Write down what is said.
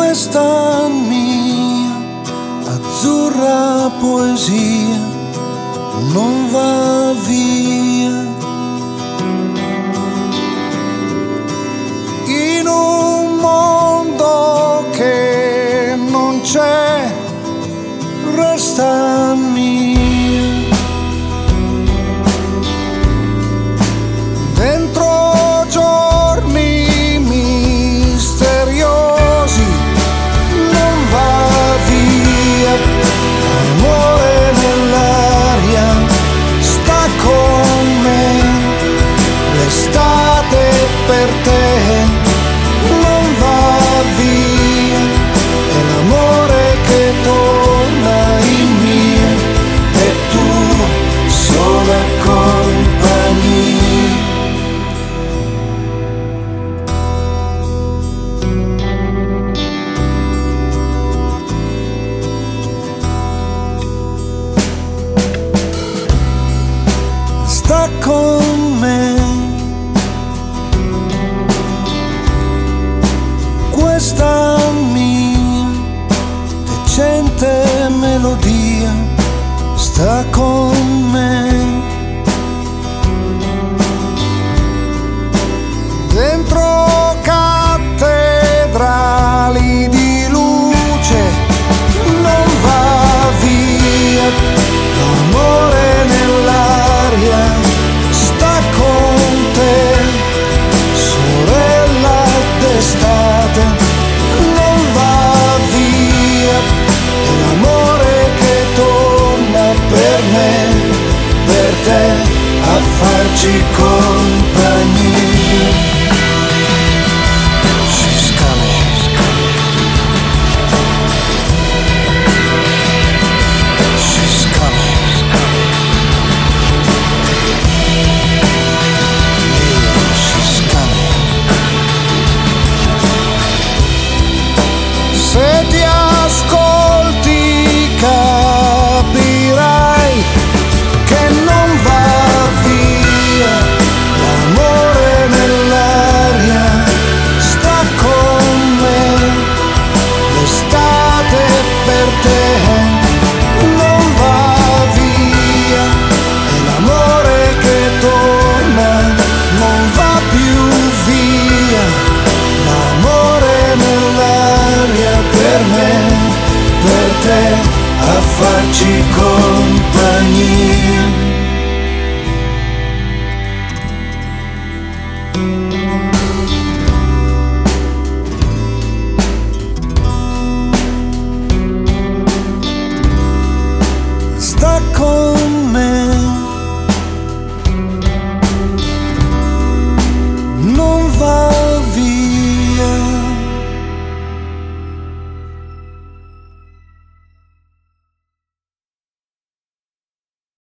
questa mia azzurra poesia non va via. In un mondo che non c'è, resta mia. Dentro giorni misteriosi non va via. Amore nell'aria sta con me, l'estate per te non va via. È l'amore che torna in me e tu sola compagnia. Sta con me questa mia decente melodia, sta con me.